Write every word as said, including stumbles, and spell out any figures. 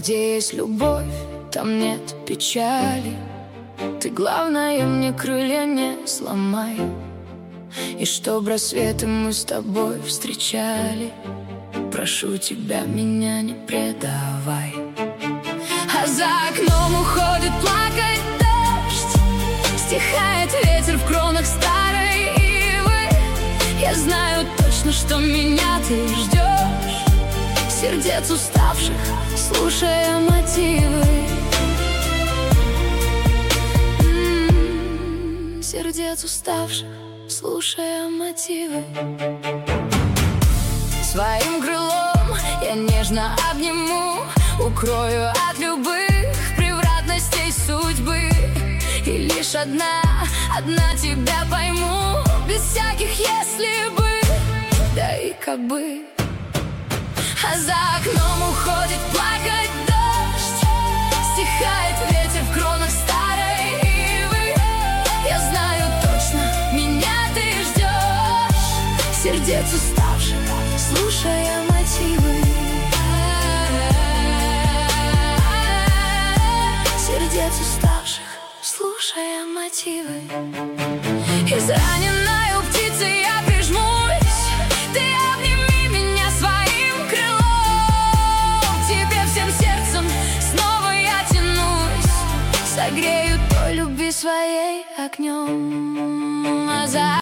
Где есть любовь, там нет печали. Ты, главное, мне крылья не сломай. И чтоб рассветы мы с тобой встречали. Прошу тебя, меня не предавай. А за окном уходит плакать дождь, стихает ветер в кронах старой ивы. Я знаю точно, что меня ты ждешь, сердец уставших, слушая мотивы. М-м-м, сердец уставших, слушая мотивы. Своим крылом я нежно обниму, укрою от любых превратностей судьбы. И лишь одна, одна тебя пойму, без всяких если бы, да и как бы. А за окном уходит плакать дождь, стихает ветер в кронах старой ивы. Я знаю точно, меня ты ждешь, сердец уставших, слушая мотивы. Сердец уставших, слушая мотивы. Израненная птицей я прижмусь, ты обними меня своим крылом. К тебе всем сердцем снова я тянусь, согрею той любви своей огнем. А за